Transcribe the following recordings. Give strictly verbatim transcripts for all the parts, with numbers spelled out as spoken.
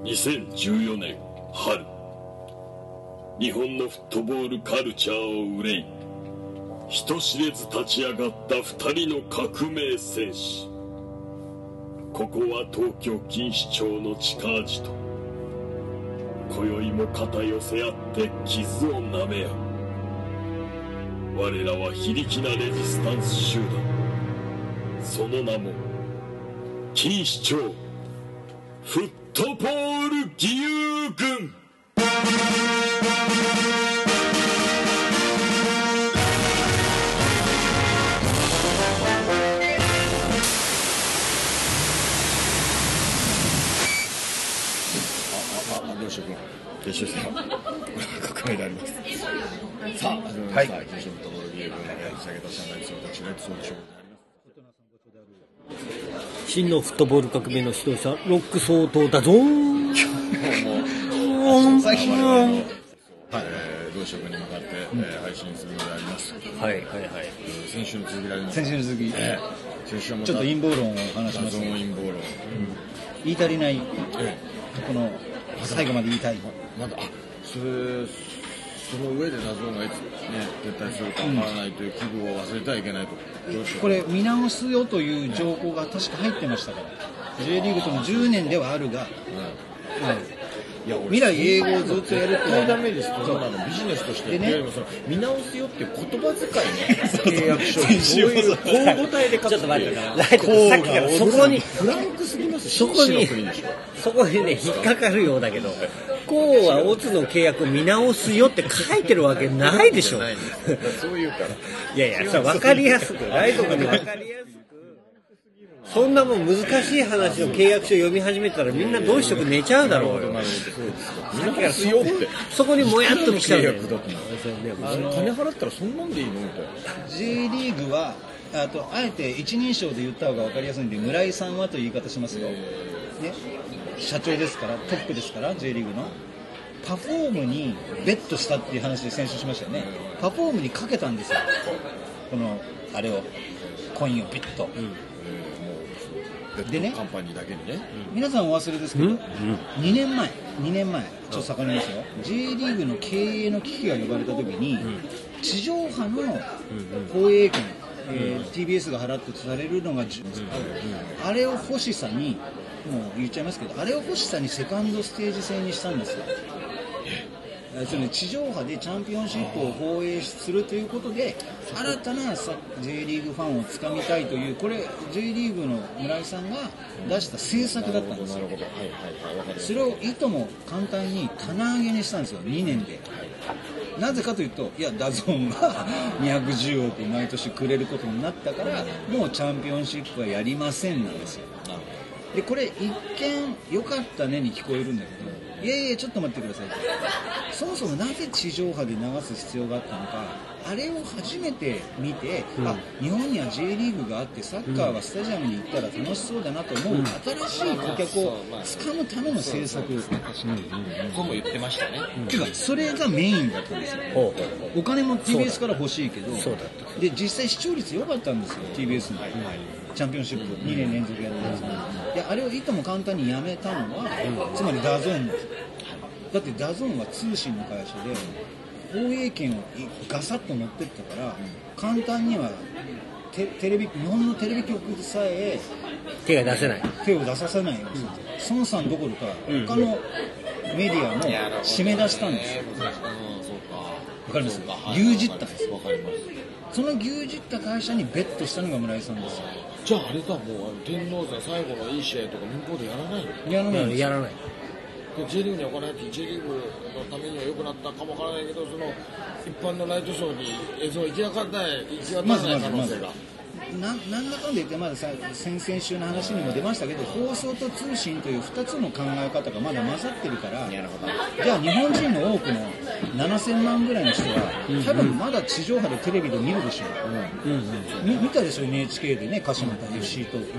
にせんじゅうよねん春、日本のフットボールカルチャーを憂い人知れず立ち上がった二人の革命戦士。ここは東京錦糸町の地下アジト。今宵も肩寄せ合って傷を舐め合う。我らは非力なレジスタンス集団、その名も錦糸町フットボール義勇軍。 どうしようか決勝戦は革命であります。さあ始まりました。決勝フットボール義勇軍打ち上げた三大総たちのエピソードショーであります。 真のフットボール革命の指導者ロック総統だぞーん。 もう最近ははい、えー、同職に向かって、うん、えー、配信するのであります。 はいはいはい。 先週の続きであります。 先週の続き、 えー、先週はまたちょっと陰謀論を話します。 謎の陰謀論、うん、 言い足りない、 えー、この最後まで言いたい。 まだあそれその上でダゾーンがいつ、ね、撤退するかわからないという危惧を忘れてはいけないと、 うん、どうしようこれ見直すよという情報が確か入ってましたから、J リーグとのじゅうねんではあるが、うんうん、いや未来永劫ずっとやるって絶対ダメです。そうなのビジネスとしてで、ね、その見直すよっていう言葉遣いの契約書にそういう交互体で書く。 ちょっと待ってライトさっきからそこにフランクすぎます。 そこにそこにね引っかかるようだけど、こうはオツの契約を見直すよって書いてるわけないでしょ。 そういうからいやいや、それ分かりやすくライトが分かりやすくそんなもん難しい話の契約書読み始めたらみんなどうしとく寝ちゃうだろうよ。さっきからそこそこにもやっと来ちゃうんだよ。 金払ったらそんなんでいいのみたいな。 J リーグはあとあえて一人称で言った方が分かりやすいんで、村井さんはという言い方しますよ、ね、社長ですからトップですから J リーグのパフォームにベットしたっていう話で先週しましたよね。パフォームにかけたんですよ、このあれをコインをビッと、うんでね、 カンパニーだけにね、 うん、皆さんお忘れですけど、うん、にねんまえにねんまえちょっと遡りますよ、 J リーグの経営の危機が呼ばれた時に、うん、地上波の放映権、うん、えー、ティービーエス が払ってとされるのが、うん、あれを欲しさにもう言っちゃいますけど、あれを欲しさにセカンドステージ制にしたんですよ。その地上波でチャンピオンシップを放映するということで新たな J リーグファンをつかみたいという、これ J リーグの村井さんが出した政策だったんですよ。それをいとも簡単に棚上げにしたんですよ、にねんで。なぜかというと、いやダゾーンがにひゃくじゅうおく毎年くれることになったからもうチャンピオンシップはやりませんなんですよ。でこれ一見良かったねに聞こえるんだけど、いやいやちょっと待ってくださいと、そもそもなぜ地上波で流す必要があったのか、あれを初めて見て、うん、あ日本には J リーグがあってサッカーはスタジアムに行ったら楽しそうだなと思う、うん、新しい顧客をつかむための政策ですね。 そうも言ってましたね、 うん、てかそれがメインだったんですよ、うん、お金も ティービーエス から欲しいけど、で実際視聴率良かったんですよ ティービーエス の、はいはい、チャンピオンシップにねん連続やってたんですけど、であれをいとも簡単にやめたのは、うん、つまりダゾーンです。だってダゾーンは通信の会社で放映権をガサッと持ってったから、簡単には テ, テレビ日本のテレビ局さえ手が出せない、 手を出させないようにして、孫さんどころか他のメディアも締め出したんですよ。わかります？牛耳ったんですよ。その牛耳った会社にベットしたのが村井さんですよ。 じゃああれだ、もう天王山最後のいい試合とか民放でやらないの？ やらないです。 やらない。 J リーグにお金入って J リーグのためには良くなったかもわからないけど、その一般のライトショーに映像が行き渡らない行き渡らない可能性が、 ななんだかんだ言ってまださ先々週の話にも出ましたけど、放送と通信というふたつの考え方がまだ混ざってるから、じゃあ日本人の多くのななせんまんぐらいの人は多分まだ地上波でテレビで見るでしょう、うんうん、見たでしょ エヌエイチケー でね、鹿島と エフシー と、うんうん、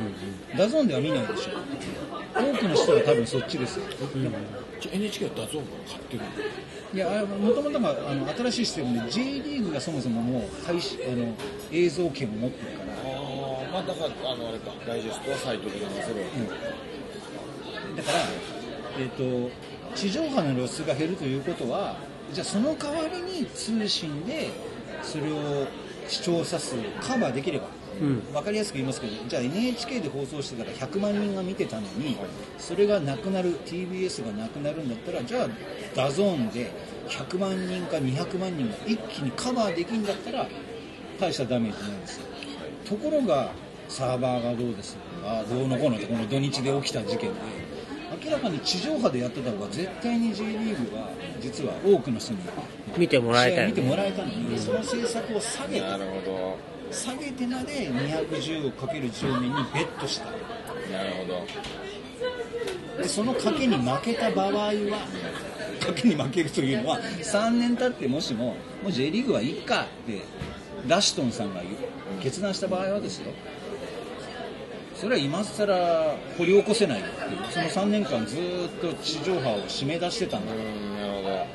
ダゾーンでは見ないでしょう。多くの人は多分そっちですよ、うん、 じゃあ エヌエイチケー はダゾーンから買ってるの？ いや、もともとがあの新しいシステムで J リーグがそもそももう配信あの映像権を持ってるから、 あ、まあ、だからあのあれかダイジェストはサイトで流せるわけ、 うん、だからえーと、地上波の露出が減るということは、じゃあその代わりに通信でそれを視聴者数カバーできれば、うん、分かりやすく言いますけど、じゃあ エヌエイチケー で放送してたらひゃくまんにんが見てたのに、それがなくなる、 ティービーエス がなくなるんだったら、じゃあダゾーンでひゃくまんにんかにひゃくまんにんが一気にカバーできるんだったら大したダメージないですよ。ところがサーバーがどうですとか、どうのこうのってこの土日で起きた事件で明らかに地上波でやってた方が絶対に J リーグは実は多くの人に見てもらえたよね、 見てもらえたのに、うん、その政策を下げて、 なるほど、 下げてまでにひゃくじゅうをかけるじゅうねんにベットした。 なるほど。 でその賭けに負けた場合は、賭けに負けるというのはさんねん経ってもしももう J リーグはいいかってラシュトンさんが決断した場合はですよ、それは今更掘り起こせないよっていう、そのさんねんかんずっと地上波を締め出してたんだ。 うん、なるほど、はい、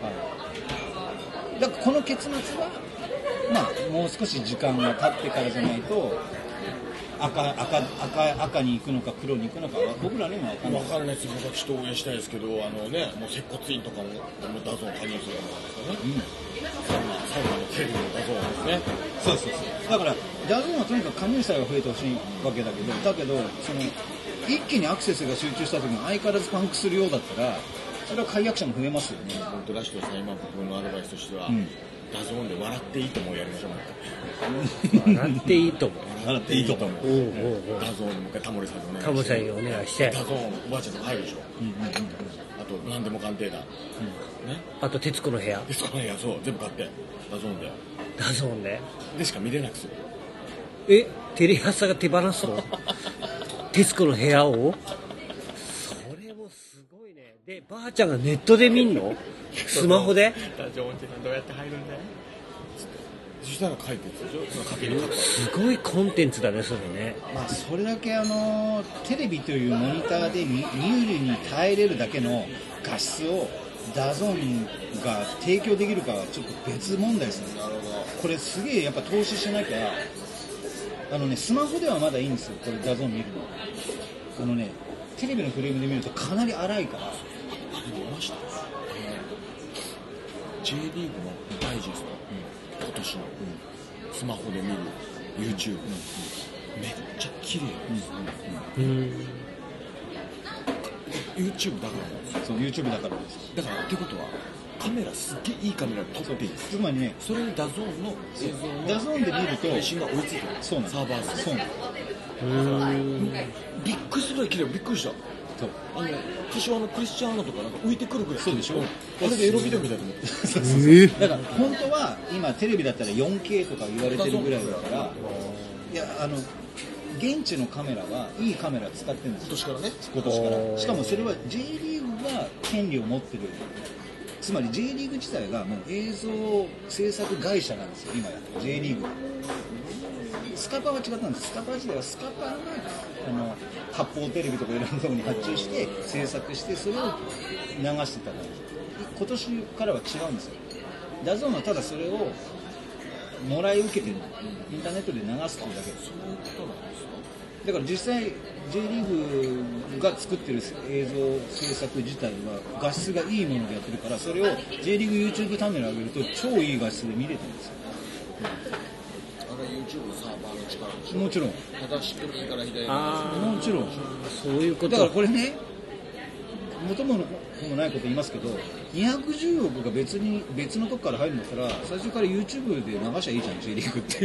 だからこの結末は、まあ、もう少し時間が経ってからじゃないと赤、赤、赤、赤に行くのか黒に行くのかは僕らにも分かんない。 分かんないです。僕はちょっと応援したいですけど、あのね、もう接骨院とかもダゾーン加入するのですかね、うん、サウナのテレビのダゾーンですね。 そうそうそう。だからダゾーンはとにかく加入者が増えてほしいわけだけど、だけどその一気にアクセスが集中した時に相変わらずパンクするようだったら、それは解約者も増えますよね。 本当ラシトさん、今僕のアドバイスとしては、うん、ダゾーンで笑っていいともやりましょう。 笑っていいとも笑っていいともダゾーンもう一回タモリさんにお願いして、 タモリさんにお願いして、 ダゾーンおばあちゃんとか入るでしょ、うんうんうん、あと何でも鑑定だ、うんね、 あと徹子の部屋、 徹子の部屋、そう全部買ってダゾーンでダゾーンででしか見れなくする。 え、テレ朝が手放すの徹子の部屋を。それもすごいね。でばあちゃんがネットで見んのスマホで。 ダゾーンってどうやって入るんだよ。そしたら解決でしょ。かけるすごいコンテンツだね、それね。 まあそれだけあのテレビというモニターで見るに耐えれるだけの画質をダゾーンが提供できるかはちょっと別問題ですね。なるほど。これすげえやっぱ投資しなきゃ、あのね、スマホではまだいいんですよ、これダゾーン見るの。このね、テレビのフレームで見るとかなり荒いから。 あれ見ました、J リーグのダイジェスト、うん、今年の、うん、スマホで見る YouTube、うんうん、めっちゃ綺麗なんです、うんうんうん、YouTube だからなんですよ。 そう YouTube だからです。 だからってことはカメラすっげえいいカメラで撮っていいです。 つまりね、 それにダゾーンの映像のダゾーンで見ると配信が追いついてる。 そうなんサーバーそうなんびっくりするぐらい綺麗。びっくりした。 そうあの私はあのクリスチャーノとかなんか浮いてくるぐらい。 そうでしょ。 あれでエロビデオみたいと思って。 そうそうそう、えー、だから本当は今テレビだったら よんケー とか言われてるぐらいだから、いやあの現地のカメラはいいカメラ使ってるんですよ。 今年からね。 今年から。しかもそれは J リーグが権利を持ってる。つまり J リーグ自体がもう映像制作会社なんですよ今や J リーグ。スカパーは違ったんです。スカパー自体はスカパーがあの発砲テレビとかいろんなところに発注して制作してそれを流してたから、今年からは違うんですよ。ダゾーンはただそれをもらい受けてる、インターネットで流すというだけです。 そういうことなんですか。 だから実際 J リーグが作ってる映像制作自体は画質がいいものでやってるから、それを J リーグ YouTube チャンネル上げると超いい画質で見れてるんですよ。 あれ YouTube のサーバーの力でしょ。 もちろん。 正しく右から左に。 あもちろん。 そういうこと。 だからこれね、元も子もないこと言いますけど、にひゃくじゅうおくが別に別のとこから入るんだったら最初から YouTube で流しゃいいじゃん J リーグっていう。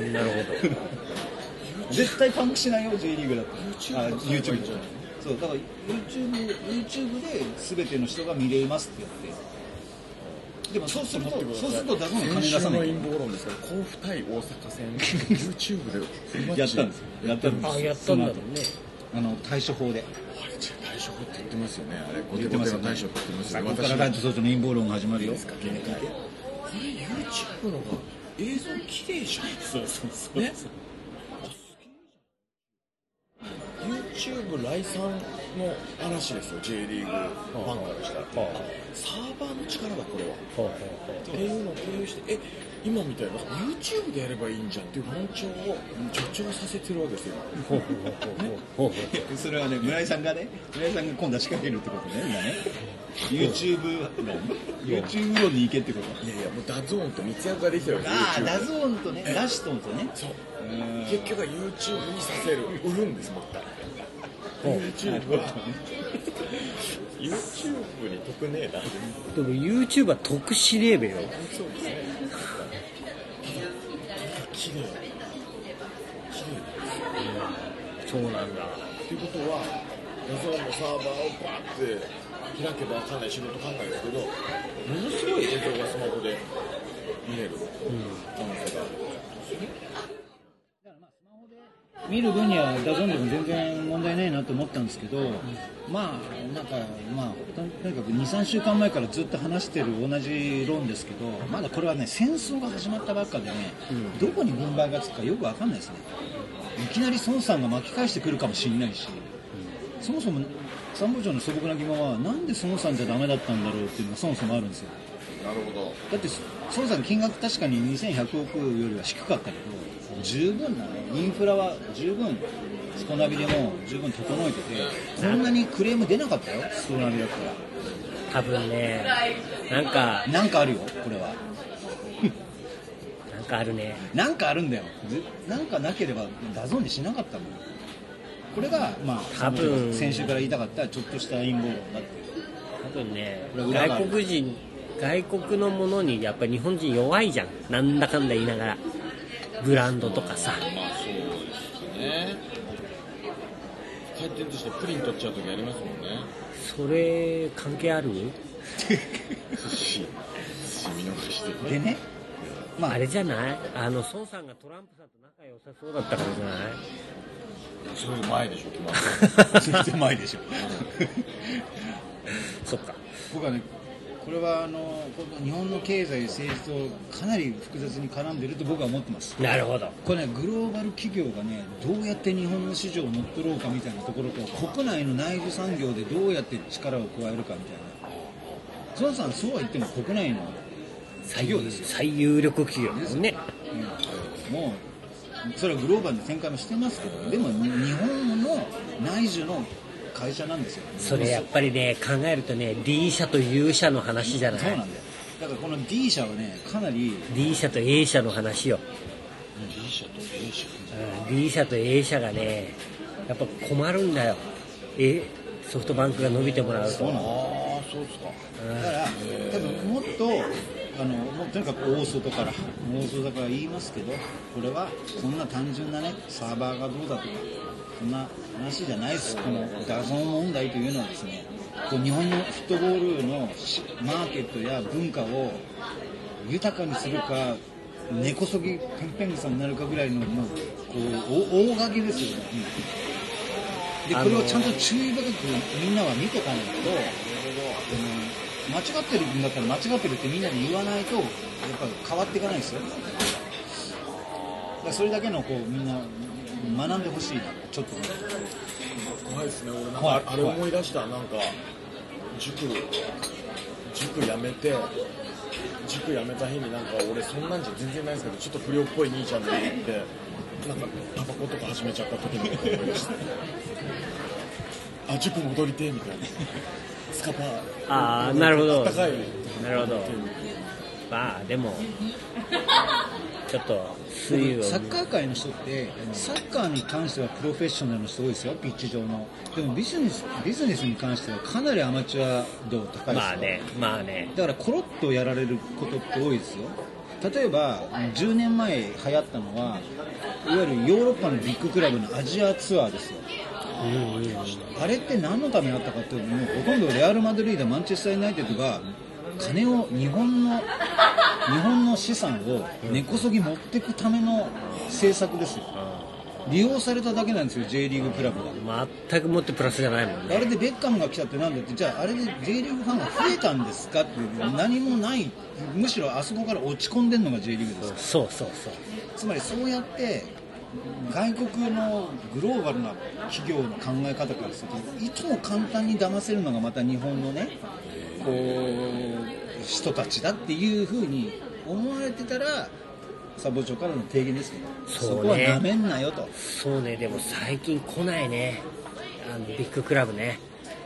なるほど。 絶対パンクしないよ J リーグだったら。 YouTube あ YouTube そうだから YouTube, YouTube で全ての人が見れますってやって、でもそうするとそうするとダゾーン金出さない。 先週の陰謀論ですから甲府対大阪戦 YouTube でやったんですよ。やったんです。 あやったんだろうね。 あの対処法で。 あれじゃ対処法って言ってますよね。あれ言ってますよね。 対処って言ってますよね。 ここからランチソースの陰謀論が始まるよ。 これ YouTube のが映像綺麗じゃん。 そうそうそう。ね。 YouTube 来産の話ですよ、 J リーグファンからしたら。サーバーの力だこれはっていうのを共有して、え今みたいな YouTube でやればいいんじゃんっていう風潮を助長させてるわけですよ。 それはね、村井さんがね、村井さんが今度は仕掛けるってことね、今ね。YouTube 論 YouTube 論に行けってこと。 いやいや、もうダゾーンと密約ができたよ。 ああ、ダゾーンとね、ラシトンとね。 そう。結局は YouTube にさせる、売るんですもん。YouTube はYouTube に得ねえな。 でも YouTube は得しねえべよ。 そうですね。綺麗綺麗です。 そうなんだ。 っていうことはダゾーンのサーバーをバーって開けばわかんない、仕事考えですけど、ものすごい映像がスマホで見れる可能性がある。 見る分にはダゾーンでも全然問題ないなと思ったんですけど、うん、まあなんかまあとにかく にさんしゅうかんまえからずっと話してる同じ論ですけど、まだこれはね戦争が始まったばっかでね、うん、どこに軍配がつくかよくわかんないですね。いきなり孫さんが巻き返してくるかもしれないし、うん、そもそも参謀長の素朴な疑問はなんで孫さんじゃダメだったんだろうっていうのがそもそもあるんですよ。 なるほど。 だって孫さん金額確かににせんひゃくおくよりは低かったけど、十分なね、インフラは十分スポナビでも十分整えてて、こんなにクレーム出なかったよ、スポナビだったら。多分ね、なんかなんかあるよ、これは。 なんかあるね。 なんかあるんだよ。なんかなければダゾーンにしなかったもん。これがまあ多分先週から言いたかったちょっとした陰謀論だって。 多分ね、外国人外国のものにやっぱり日本人弱いじゃん。なんだかんだ言いながら。ブランドとかさ。 まあそうですね。回転としてプリン取っちゃう時ありますもんね。 それ関係ある？ でね、 まあ、あれじゃない？あの孫さんがトランプさんと仲良さそうだったからじゃない？ それ前でしょ、決まる。 それ前でしょ。 そっか。 僕はね。これはあの日本の経済政治とかなり複雑に絡んでいると僕は思ってます。 なるほど。 これね、グローバル企業がねどうやって日本の市場を乗っ取ろうかみたいなところと、国内の内需産業でどうやって力を加えるかみたいな。孫さんそうは言っても国内の企業ですよ。 最有力企業ですね。 うん、もうそれはグローバルに展開もしてますけど、でも日本の内需の会社なんですよ。 それやっぱりね考えるとね D 社と U 社の話じゃない。 そうなんだよ。だからこの D 社はねかなり D 社と A 社の話よ。 D 社と A 社、 うん、D 社と A 社がねやっぱ困るんだよ。えソフトバンクが伸びてもらうと。 そうなんだ。 ああそうですか。 だから多分もっとあのもうとにかく大外から大外だから言いますけど、これはそんな単純なねサーバーがどうだとかそんな話じゃないです。このダゾーン問題というのはですね、こう日本のフットボールのマーケットや文化を豊かにするか根こそぎペンペングサになるかぐらいのもうこう大垣ですよね。でこれをちゃんと注意深くみんなは見てかないと、うん、間違ってるんだったら間違ってるってみんなに言わないとやっぱり変わっていかないですよ。だからそれだけのこうみんな学んでほしいな。ちょっとね怖いですね。俺なんかあれ思い出した。なんか塾塾辞めて塾辞めた日になんか俺そんなんじゃ全然ないんですけどちょっと不良っぽい兄ちゃんで行ってなんかタバコとか始めちゃった時に思い出した。あ塾戻りてみたいな。スカパー。 ああなるほど。 暖かい。 なるほど。まあでもちょっと水をサッカー界の人ってサッカーに関してはプロフェッショナルの人多いですよ、ピッチ上の。でもビジネスビジネスに関してはかなりアマチュア度高いですよ。 まあねまあね。 だからコロッとやられることって多いですよ。例えばじゅうねんまえ流行ったのはいわゆるヨーロッパのビッグクラブのアジアツアーですよ。うんうんうん、あれって何のためにあったかっていうと、もうほとんどレアル・マドリード、マンチェスター・ユナイテッドが金を日本の日本の資産を根こそぎ持っていくための政策ですよ。利用されただけなんですよ J リーグクラブが。 全くもってプラスじゃないもんね。 あれでベッカムが来たってなんだって、じゃああれで J リーグファンが増えたんですかって何もない。むしろあそこから落ち込んでるのが J リーグですから。 そうそうそう。 つまりそうやって外国のグローバルな企業の考え方からするといとも簡単に騙せるのがまた日本のねこう人たちだっていうふうに思われてたらサボ長からの提言ですけど、 そ,、ね、そこはなめんなよと。 そうね、でも最近来ないね、あのビッグクラブね。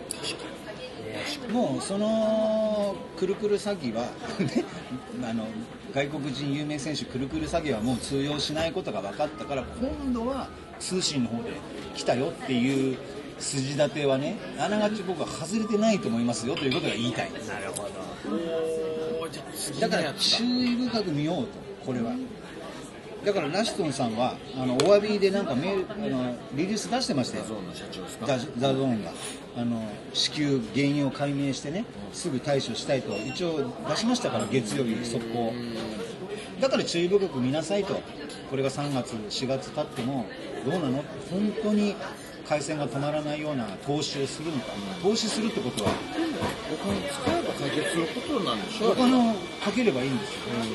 もうそのくるくる詐欺は、ね、あの外国人有名選手くるくる詐欺はもう通用しないことが分かったから、今度は通信の方で来たよっていう筋立てはね、あながち僕は外れてないと思いますよということが言いたいんです。 なるほど。 だから注意深く見ようと、これは。だからラシトンさんはあのお詫びでなんかメールあのリリース出してましたよ。ダゾーンがあの至急原因を解明してね、すぐ対処したいと一応出しましたから、月曜日速攻。だから注意深く見なさいと。これがさんがつしがつ経ってもどうなの、本当に回線が止まらないような投資をするのか。投資するってことはお金使えば解決することなんでしょう。 お金をかければいいんですよ。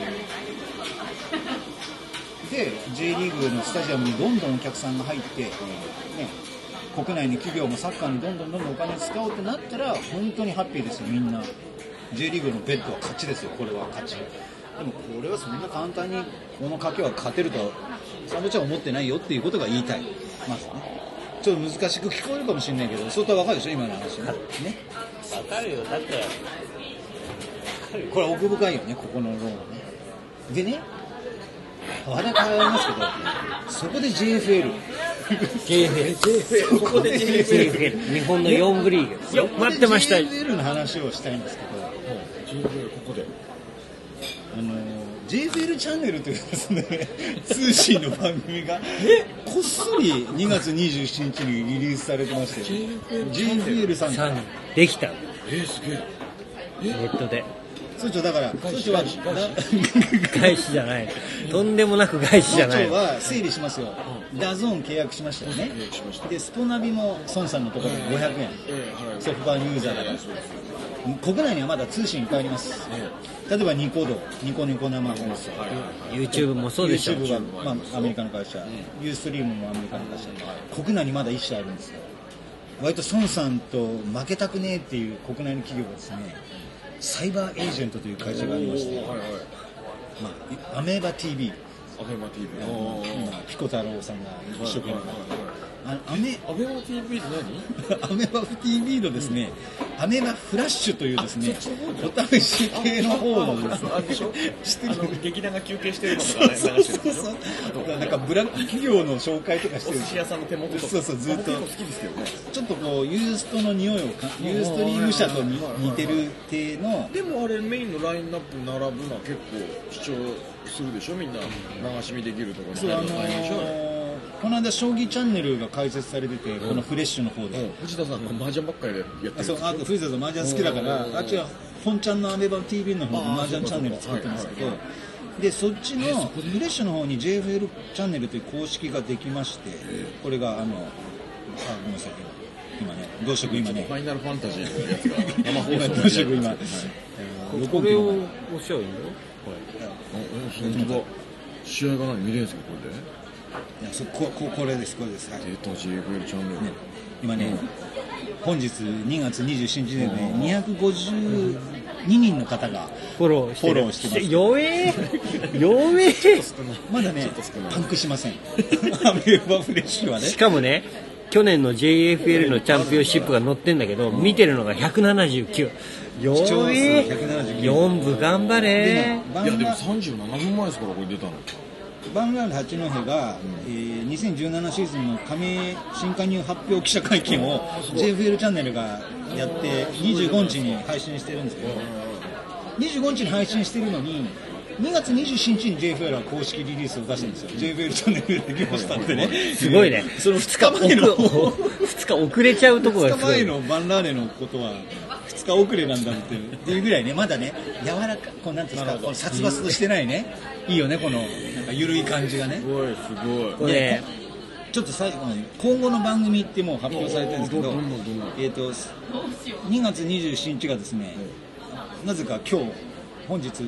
で J リーグのスタジアムにどんどんお客さんが入って、ね、国内の企業もサッカーにどんどんどんどんお金を使おうってなったら本当にハッピーですよ、みんな。 J リーグのベッドは勝ちですよ、これは勝ち。でもこれはそんな簡単にこの賭けは勝てるとサボちゃんは思ってないよっていうことが言いたい。まずね、ちょっと難しく聞こえるかもしれないけど、相当わかるでしょ今の話ね。 わかるよ、だってこれ奥深いよね、ここのローンはね。でね、話題変わりますけど、そこで ジェイエフエルジェイエフエルここで ジェイエフエル日本のよん部リーグよ、待ってました。 ジェイエフエル の話をしたいんですけど、 ジェイエフエル ここであの ジェイエフエル チャンネルというですね通信の番組がこっそりにがつにじゅうしちにちにリリースされてまして、 ジェイエフエル さんができた。 えー、すげえ。 ネットで総長だから、総長は外資じゃない、とんでもなく外資じゃない。 総長は整理しますよ。ダゾーン契約しましたよね。でスポナビも孫さんのところでごひゃくえん、ソフトバンクユーザーだから。国内にはまだ通信いっぱいあります。例えばニコ動、ニコニコ生放送、 YouTube もそうでしょ。 YouTube は、まあ、アメリカの会社、ユーストリームもアメリカの会社、国内にまだいっ社あるんですよ。割と孫さんと負けたくねえっていう国内の企業がですね、サイバーエージェントという会社がありまして、はいはい、まあ、アメーバ ティーブイ、 アベマ ティーブイ、 今ピコ太郎さんが一生懸命、アメアベマ ティーブイ って何？ アメバ ティーブイ のですね、アメバフラッシュというですね、お試し系の方のですね、 あれでしょ？知ってる？あの劇団が休憩してるのとかね、流してるでしょ？ なんかブラック企業の紹介とかしてる。 お寿司屋さんの手元とか。 そうそう、ずっと。 好きですけどね。 ちょっとこうユーストの匂いをか、ユーストリーム社と似てる系の。 でもあれメインのラインナップに並ぶのは結構視聴するでしょ、みんな流し見できるところに。 そう、あのー。この間将棋チャンネルが開設されてて、うん、このフレッシュの方で、 うん、藤田さんが麻雀ばっかりでやってるんですよ。 あと藤田さん麻雀好きだから、あっちは本ちゃんのアメバ ティーブイ の方で麻雀チャンネル作ってますけど、でそっちのフレッシュの方に ジェイエフエル チャンネルという公式ができまして、これがあのあごめんなさい、今ね、どうしよう今ね、 ファイナルファンタジーのやつが生放送でどうしよう今、 これを押しちゃうよ。 これ本当だ、試合が何見れるんですか、これで。 いや、そこここれですこれです、はい、 データ ジーエフエル チャンネル、ね、 今ね、うん、本日にがつにじゅうしちにちでね、にひゃくごじゅうににんの方がフォローしてフォローしてます。 弱え弱えまだねパンクしませんアメーバフレッシュはね。 しかもね、去年の ジェイエフエル のチャンピオンシップが載ってんだけど、うん、見てるのがひゃくななじゅうきゅう。弱えよん部頑張れ。 いやでもさんじゅうななふんまえですから、これ出たの。 バンガード八戸が、うん、えー、にせんじゅうななシーズンの加盟新加入発表記者会見を ジェイエフエル チャンネルがやってにじゅうごにちに配信してるんですけど、にじゅうごにちに配信してるのににがつにじゅうしちにちに ジェイエフエル は公式リリースを出してるんですよ。 ジェイエフエル チャンネルでできましたってね、 すごいね。 そのふつかまえのふつか遅れちゃうところがすごい。 ふつかまえのバンラーレのことはふつか遅れなんだっていうぐらいね、まだね柔らかこうなんていうんですか、この殺伐としてないね、いいよね、このなんか緩い感じがね。 すごいすごい。 これちょっと最後に今後の番組ってもう発表されてるんですけど、えっとにがつにじゅうしちにちがですね、なぜか今日本日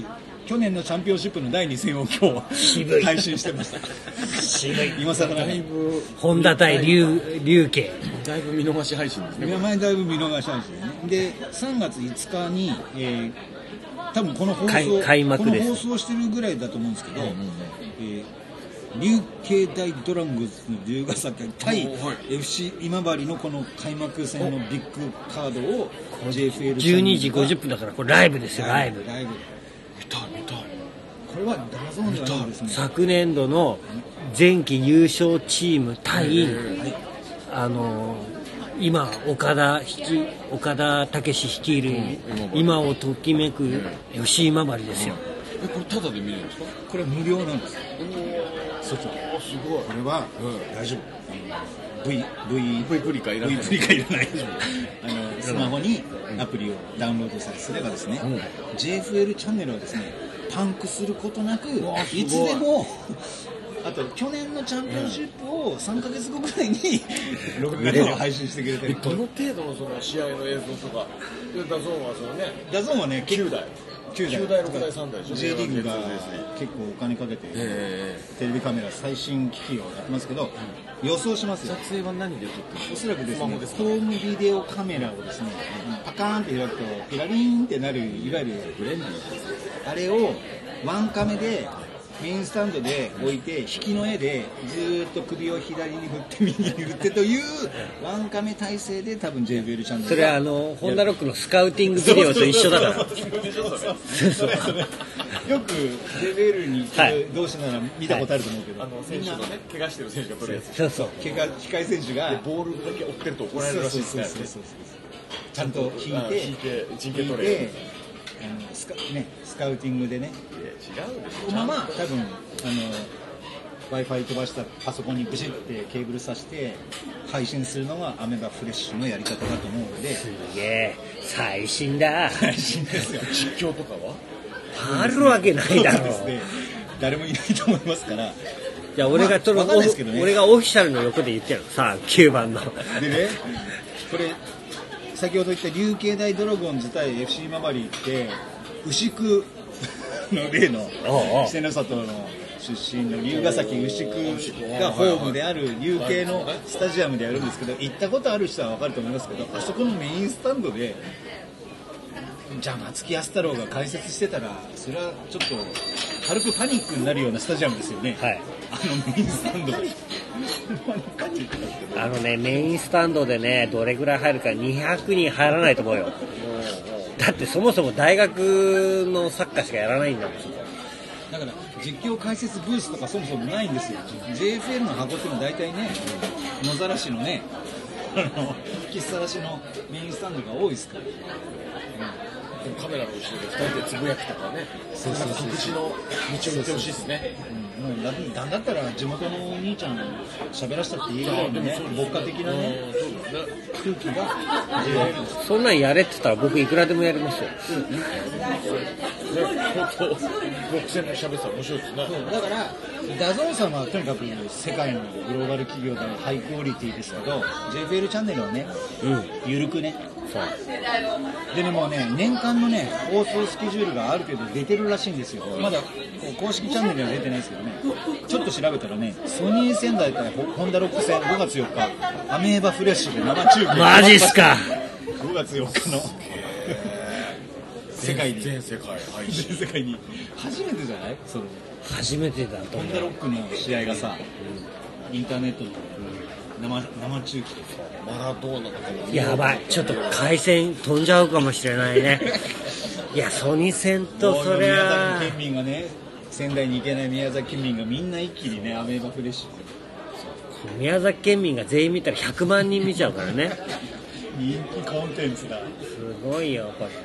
去年のチャンピオンシップのだいに戦を今日配信してました。 渋い。 今更だいぶ本田対龍龍慶。 だいぶ見逃し配信ですね。 前だいぶ見逃し配信ね。でさんがついつかに、えー、多分この放送開幕です。 この放送してるぐらいだと思うんですけど、うんうんうん、えー、龍慶大ドラゴンズの龍ヶ崎対 エフシー 今治のこの開幕戦のビッグカードを ジェイエフエルじゅうにじごじゅっぷんだからこれライブですよ。ライブ。 ライブ。 見たい見たい。 これはダゾーンではないですね。 昨年度の前期優勝チーム対、あの今岡田岡田武史率いる、うん、今をときめく吉井今治ですよ。 え、これタダで見れるんですか？ これ無料なんですよ。 そうそう。すごい。これは、 うん、大丈夫。V V V プリカいらない。 V プリカいらない。あのスマホにアプリをダウンロードさえすればですね、うん、ジェイエフエル チャンネルはですね、パンクすることなくいつでも。あと去年のチャンピオンシップをさんかげつごぐらいに録画で配信してくれてる。 どの程度のその試合の映像とか、ダゾーンはそのね、 ダゾーンはねきゅうだい、きゅうだい、ろくだい、さんだいでしょ。 J リーグが結構お金かけてテレビカメラ最新機器をやってますけど、予想しますよ。 撮影は何で撮ってるの？ おそらくですね、ホームビデオカメラをですね、パカーンって開くとピラリーンってなる、いわゆるブレンドのあれをワンカメでメインスタンドで置いて引きの絵でずーっと首を左に振って右に振ってというワンカメ体制で多分 ジェイエフエル チャンネル。 それはあのホンダロックのスカウティングビデオと一緒だから。よくジェイエフエル に同士なら見たことあると思うけど、 あの選手のね、怪我してる選手が取るやつ。 そうそう。 怪我控え選手がボールだけ追ってると怒られるらしいですね。 ちゃんと引いて引いて陣形取れる。 あのスカね、スカウティングでね、 違うでしょ。 このまま多分あの Wi-Fi 飛ばしたパソコンにブシッてケーブル挿して配信するのがアメバフレッシュのやり方だと思うので。 すげえ最新だ。 最新ですよ。 実況とかはあるわけないだろう。 ですね、誰もいないと思いますから。 じゃあ俺がその、まあね、俺がオフィシャルの横で言ってるのさ、きゅうばんのでね、これ先ほど言った龍慶大ドラゴンズ対 エフシー 今治って牛久の例の稀勢の里の出身の龍ヶ崎牛久がホームである龍慶のスタジアムでやるんですけど、行ったことある人は分かると思いますけど、あそこのメインスタンドでじゃあ松木安太郎が解説してたらそれはちょっと軽くパニックになるようなスタジアムですよね、はい、あのメインスタンドであのね、メインスタンドでね、どれぐらい入るかにひゃくにん入らないと思うよ。だってそもそも大学のサッカーしかやらないんだもん。 だから実況解説ブースとかそもそもないんですよ。 ジェイエフエル の箱っていうのは大体ね、野ざらしのね、あの吹きさらしのメインスタンドが多いですから、 うん、カメラの後ろでふたりでつぶやくとかね、そうそうそう、告知の道を見てほしいですね。 うん、もうだ, だんだったら地元のお兄ちゃん喋らせたっていいぐらいのね、牧歌的なね、空気がそんなんやれって言ったら僕いくらでもやりますよ。 本当僕戦で喋ってたら面白いですね。 だからダゾーンさんはとにかく世界のグローバル企業でのハイクオリティですけど、 ジェイエフエル チャンネルはね、うん、ゆるくね、そうでね、もうね、年間のね放送スケジュールがある程度出てるらしいんですよ。まだ公式チャンネルには出てないですけどね、ちょっと調べたらね、ソニー仙台対ホンダロック戦ごがつよっかアメーバフレッシュで生中継、 マジっすか。 ごがつよっかの世界に全世界配信、 全世界に初めてじゃない？それ初めてだと思う。 ホンダロックの試合がさ、うん、インターネットの生生中継、 マラドーナとかやばい、ちょっと回線飛んじゃうかもしれないね。いや、ソニー戦とそりゃ宮崎県民がね、仙台に行けない宮崎県民がみんな一気にね、アメーバフレッシュ、 宮崎県民が全員見たらひゃくまんにん見ちゃうからね。 人気コンテンツだ。 すごいよこれ。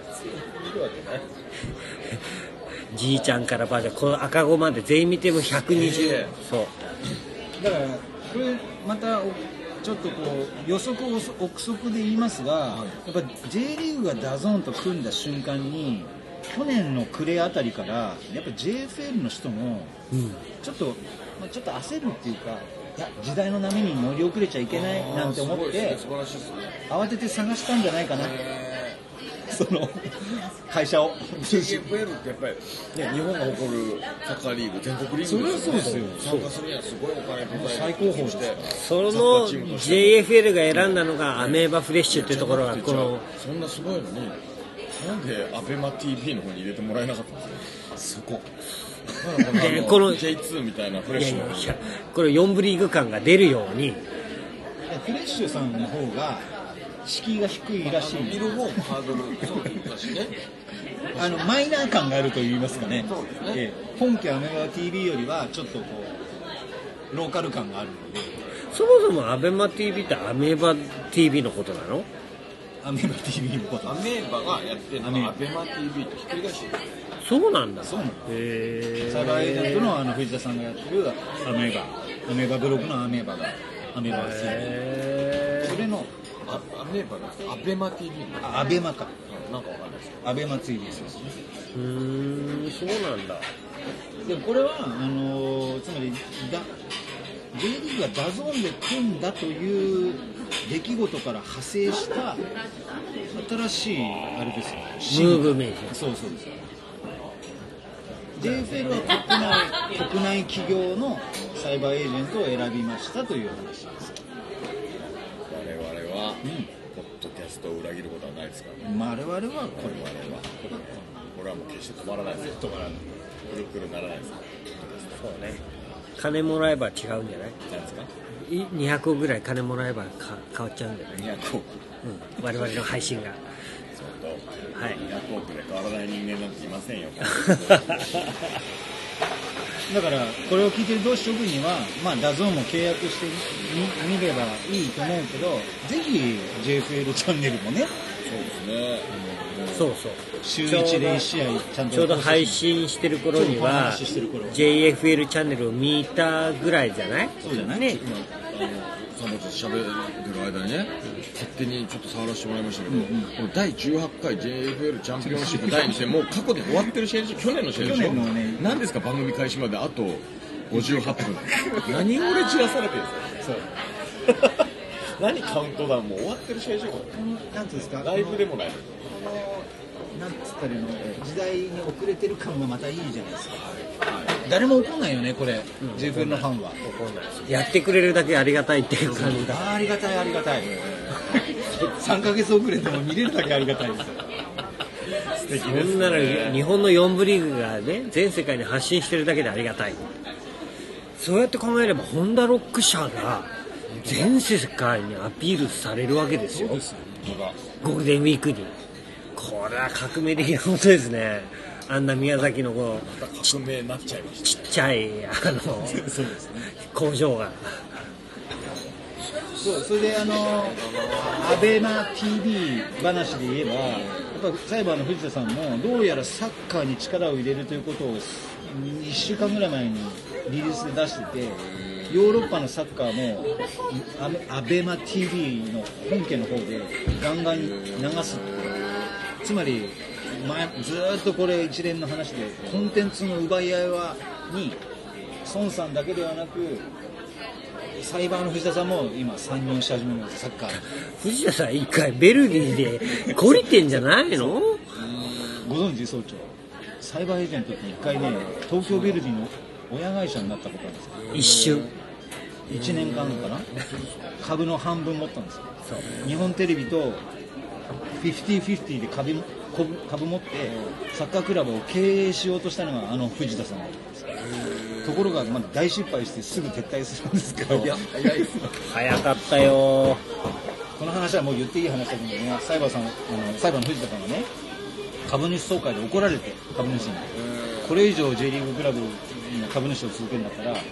じいちゃんからばあちゃん、この赤子まで全員見てもひゃくにじゅう、えー、そうだからこれまたちょっとこう予測憶測で言いますが、やっぱ J リーグがダゾーンと組んだ瞬間に去年の暮れあたりからやっぱ ジェイエフエル の人もちょっと、うん、まあ、ちょっと焦るっていうか、いや時代の波に乗り遅れちゃいけないなんて思って、慌てて探したんじゃないかな。 その会社をジェイエフエル ってやっぱり、ね、日本が誇るサッカーリーグ全国リーグですよね。 それはそうですよ。 参加するにはすごいお金かかる最高峰してその ジェイエフエル が選んだのがアメーバフレッシュっていうところがこのそんなすごいのになんでアベマ ティービー の方に入れてもらえなかったんですか。そこでこのジェイツー みたいなフレッシュのいやいやこれよん部リーグ感が出るようにフレッシュさんの方が敷居が低いらしい。 見る方もハードルそうだしねあのマイナー感があると言いますかね。 そうですね、 ええ、本家アメバ ティービー よりはちょっとこうローカル感があるので。 そもそもアベマ ティービー ってアメーバ ティービー のことなの？ アメーバ ティービー のこと。 アメーバがやってるのはアベマ ティービー とひっくり返してる。 そうなんだ。 そうなんだ。 へサイバーエージェントのあの藤田さんがやってるアメーバアメーバブログのアメーバがアメーバ ティービーへそれのあアメーバがアベマ ティービー のあアベマかなんかわかんないですけどアベマ ティービー ですね。 うーんそうなんだ。 でこれはあのーつまりだ J リーグがダゾーンで組んだという出来事から派生した新しいあれですよ。 ムーブメント。 そうそうです。ジェイエフエル は国内国内企業のサイバーエージェントを選びましたという話です。 我々は、うんポッドキャストを裏切ることはないですからね。 我々はこれ我々はこれはもう決して止まらないですよ。止まらない。くるくるならないですから。 そうね。金もらえば違うんじゃない？ 何ですか？ いにひゃくおくぐらい金もらえばか変わっちゃうんじゃない？ にひゃくおく。 うん、我々の配信が。 そうと、 はい。 にひゃくおくで変わらない人間なんていませんよ。 だからこれを聞いてる同志諸君には、まあ、ダゾーンも契約してみ見ればいいと思うけど、ぜひ ジェイエフエル チャンネルもね、 そうですね。 そうそう。 週いちでいち試合ちゃんとちょうど配信してる頃にはそうこの話してる頃ジェイエフエル チャンネルを見たぐらいじゃない？ そうじゃないね。 今あのさんしゃべってる間にね、勝手にちょっと触らせてもらいましたけど、このだいじゅうはちかい ジェイエフエル チャンピオンシップだいに戦、もう過去で終わってる試合でしょ、去年の試合でしょ。 去年のね何ですか番組開始まであとごじゅうはっぷん。何を俺散らされてるんですか。そう。何カウントダウンもう終わってる試合でしょ。 なんていうんですか、 ライブでもない。 なんつったらいいの、時代に遅れてる感がまたいいじゃないですか。誰も怒んないよねこれ、うん、ジェイエフエル のファンは。 やってくれるだけありがたいっていう感じだ。 ありがたいありがたい。さんかげつ遅れても見れるだけありがたいですよ。 素敵ですね。 そんなの日本のよん部リーグがね全世界に発信してるだけでありがたい。そうやって考えればホンダロック社が全世界にアピールされるわけですよ。ゴールデンウィークに。これは革命的なことですね。あんな宮崎のこう革命になっちゃいました。 ちっちゃいあのそうですね、 工場が。 そうそれであのアベマ ティービー 話で言えば、やっぱサイバーの藤田さんもどうやらサッカーに力を入れるということをいっしゅうかんぐらい前にリリースで出してて、ヨーロッパのサッカーもアベマ ティービー の本家の方でガンガン流すって、つまり前ずーっとこれ一連の話でコンテンツの奪い合いはに孫さんだけではなくサイバーの藤田さんも今参入し始めるんです。サッカー藤田さん一回ベルギーで懲りてんじゃないの？ ご存知総長、サイバーエージェントって一回ね東京ベルディの親会社になったことなんですよ。 一瞬いちねんかんかな、株の半分持ったんですよ。日本テレビとフィフティーフィフティーで株株持ってサッカークラブを経営しようとしたのがあの藤田さんだったんですよ。ところがまあ大失敗してすぐ撤退するんですけど、いや早いです。 早かったよ。 この話はもう言っていい話だけどね、サイバーさん、あのサイバーの藤田さんがね株主総会で怒られて、株主にこれ以上 J リーグクラブの株主を続けるんだったら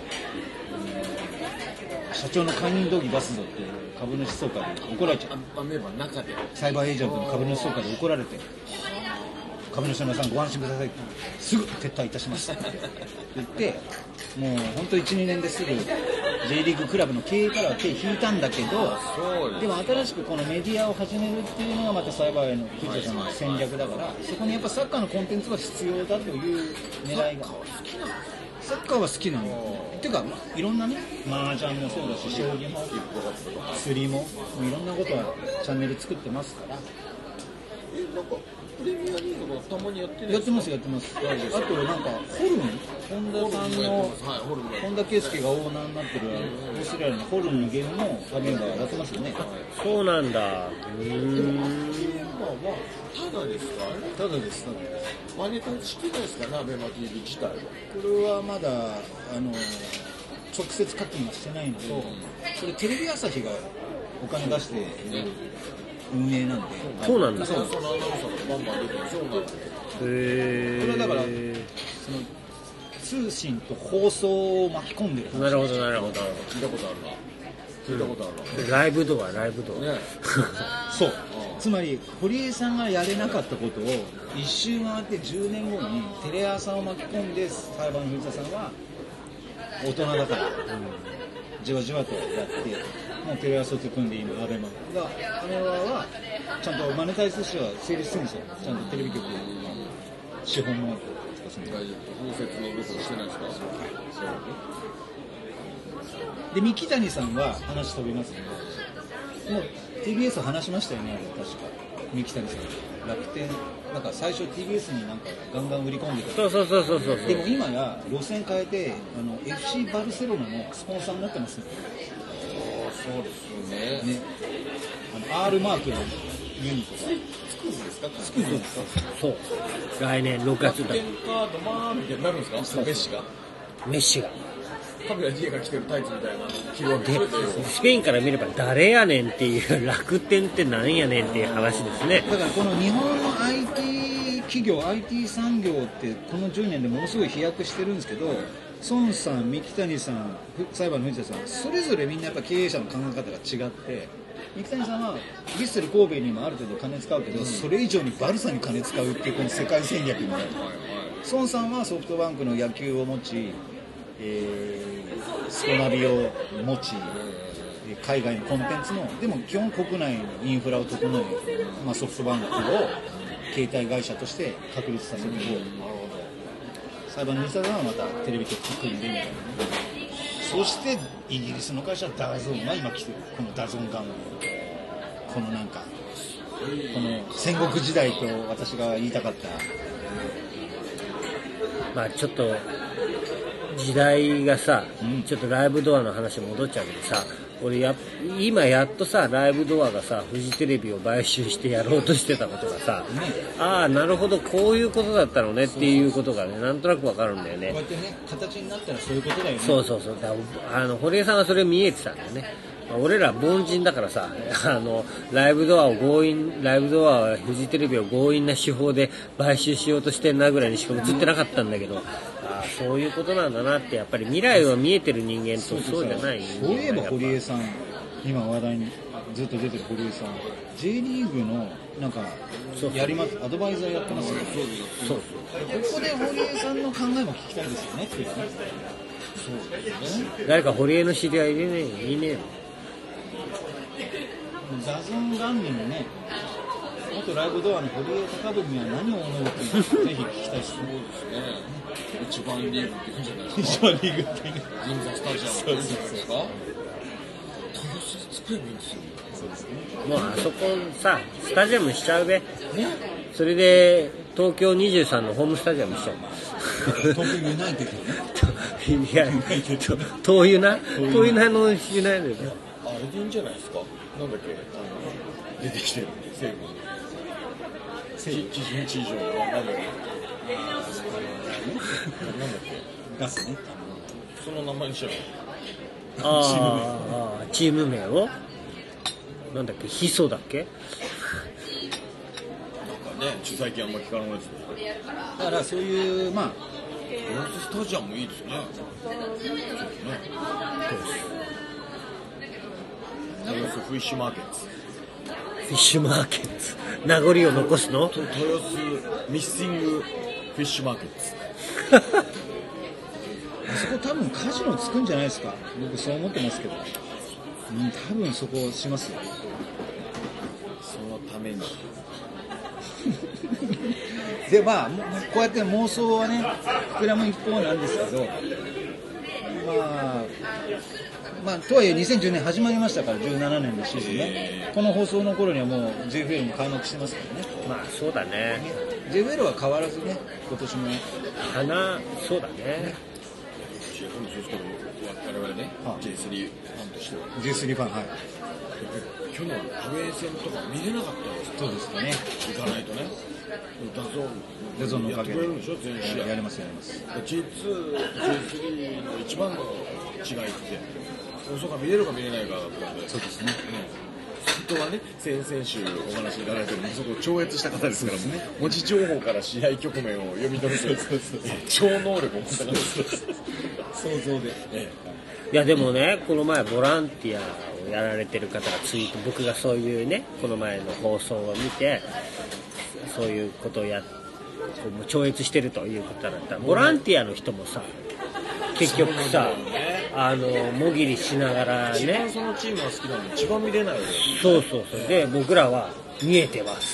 社長の解任動議出すぞって株主総会で怒られちゃう。 アメーバ中でサイバーエージェントの株主総会で怒られて、株主の皆さんご安心くださいってすぐ撤退いたしますって言って、もう本当いち、にねんですぐ J リーグクラブの経営からは手を引いたんだけど、でも新しくこのメディアを始めるっていうのがまたサイバーへの藤田さんの戦略だから、そこにやっぱサッカーのコンテンツは必要だという狙いが。サッカーは好きなのっていうか、まあ、いろんなね麻雀もそうだし将棋も釣りもいろんなことはチャンネル作ってますから、 え、なんかプレミアリーグがたまにやってるやってますやってます。あとなんかホルン、本田さんの本田圭佑がオーナーになってるオーストラリアのホルンのゲームもアベマやってますよね。 そうなんだ。うーん。 まあまあただですか？ ただです。 マネタ式ですかね、アベマ ティーブイ 自体は。これはまだあの直接課金はしてないのと、うん、それテレビ朝日がお金出して、ね、運営なんで。 そうなんだ。 そう、そのアナウンサーがバンバン出てる。そうなんだ。 へー。 これはだからその通信と放送を巻き込んでる。 なるほどなるほど。 聞いたことあるな。聞いたことあるな。 ライブドアライブドア。 ね、 そう。つまり堀江さんがやれなかったことを一周回ってじゅうねんごにテレ朝を巻き込んで裁判の藤田さんは大人だから、うん、じわじわとやってもうテレ朝と組んで今アベマがアベマはちゃんとマネタイズとしては成立するんですよ。ちゃんとテレビ局の資本も大丈夫。法説の動きしてないですか？ で三木谷さんは話飛びますけど、もう ティービーエス 話しましたよね、確か三木谷さん。楽天なんか最初 ティービーエス になんかガンガン売り込んでた。 そうそうそうそうそう。 でも今や路線変えてあの エフシー バルセロナのスポンサーになってますよ。 そうですよね。 ね。あの R マークのユニットがつくんですか？ つくんですか？ そう。来年ろくがつだ。 楽天カードマーみたいになるんですか？メッシが。 メッシが。 カメラ J が着てるタイツみたいな着るわけでスペインから見れば誰やねんっていう楽天ってなんやねんっていう話ですね。 だからこの日本の アイティー 企業 アイティー 産業ってこのじゅうねんでものすごい飛躍してるんですけど、孫さん、三木谷さん、裁判の藤田さん、それぞれみんなやっぱ経営者の考え方が違って、三木谷さんはヴィッセル神戸にもある程度金使うけど、うん、それ以上にバルサに金使うっていうこの世界戦略みたいな。孫さんはソフトバンクの野球を持ち、えー、スポナビを持ち、海外のコンテンツのでも基本国内のインフラを整え、まあ、ソフトバンクを携帯会社として確立させると、裁判の藤田さんはまたテレビ局組んでみたいな。そしてイギリスの会社ダゾーンが今来てる、このダゾーンガンこのなんかこの戦国時代と私が言いたかった、 まあちょっと時代がさ、うん、ちょっとライブドアの話戻っちゃうけどさ、俺や今やっとさライブドアがさフジテレビを買収してやろうとしてたことがさ、うん、ああなるほどこういうことだったのねっていうことがねなんとなくわかるんだよね。 こうやってね形になったらそういうことだよね。 そうそうそう。だあの堀江さんはそれ見えてたんだよね。俺ら凡人だからさ、あのライブドアを強引ライブドアはフジテレビを強引な手法で買収しようとしてんなぐらいにしか映ってなかったんだけど、ああそういうことなんだなって、やっぱり未来は見えてる人間とそうじゃない人間。 そういえば堀江さん、今話題にずっと出てる堀江さん、 J リーグのなんかやりますアドバイザーやってますよね。そうそう。ここで堀江さんの考えも聞きたいですよねっていうね。そうですね。 誰か堀江の知り合いいねえいねえの。 ダゾン元年のね、元ライブドアの堀江貴文は何を思うっていうのをぜひ聞きたいですね。そうですね。 一番リーグって言うんじゃないですか。 一番リーグってね。 銀座スタジアムって言うんじゃないですか。豊洲作ればいいんですよ。 そうですね。もうあそこさスタジアムしちゃうべ。ね。それで東京にじゅうさんのホームスタジアムしちゃう。 東京ユナイテッドね。 いや、東ユナ東ユナのユナイテッド。 あれでいいんじゃないですか。なんだっけ、あの出てきてる成分基準値以上のなんだっけなんだっけガスね。 その名前にしちゃう。 ああチーム名をなんだっけヒソだっけ。 なんかね最近あんま聞かないですけど。 だからそういうまあ豊洲スタジアムもいいですね。そうですね。豊洲フィッシュマーケッツ。 フィッシュマーケッツ。名残を残すの？ 豊洲ミッシングフィッシュマーケッツ。 あそこ多分カジノつくんじゃないですか。僕そう思ってますけど。うん、多分そこしますよ。 そのために。 でまあこうやって妄想はね膨らむ一方なんですけど、まあまあ、とはいえにせんじゅうねん始まりましたからじゅうななねんでシーズンね、この放送の頃にはもう ジェイエフエル も開幕してますからね。 まあそうだね。 ジェイエフエル は変わらずね、今年も花、そうだね。 我々ね、 はあ、 ジェイスリー ファンとしてはジェイスリー ファン、はい、 去年アウェー戦とか見れなかったんですよ。 そうですかね。 行かないとね。ダゾーンダゾーンのおかげでやってくれるんでしょ、全試合。 やりますやります。 ジェイツー、ジェイスリー の一番の違いって放送が見れるか見れないかだったんで。 そうですね。 本当はね、先々週お話しいただいてるそこを超越した方ですからね、文字情報から試合局面を読み取る超能力を持った方です。想像で、ええ、いやでもね、この前ボランティアをやられてる方がツイート、僕がそういうね、この前の放送を見てそういうことをやっこうもう超越してるということだったら、ボランティアの人もさ、結局さ、あのもぎりしながらね、 一番そのチームが好きなのに一番見れないよ。 そうそうそう。で僕らは見えてます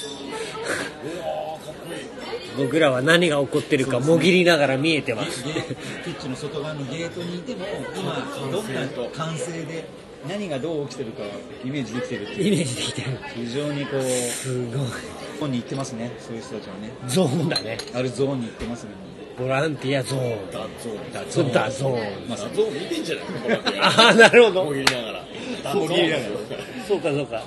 僕らは何が起こってるかもぎりながら見えてますピッチの外側のゲートにいても今どんな歓声で何がどう起きてるかイメージできてるっていう、 イメージできてる。 非常にこうすごいゾーンに行ってますね。そういう人たちはね、 ゾーンだね。 あるゾーンに行ってますね。 ボランティアゾーン、 ダゾーン、 ダゾーン、ダゾーン、 まあ、ダゾーン見てんじゃないの、ボランティア。 ああ、なるほど。 もぎりながら。ダゾーン。 そうかそうか。 なんか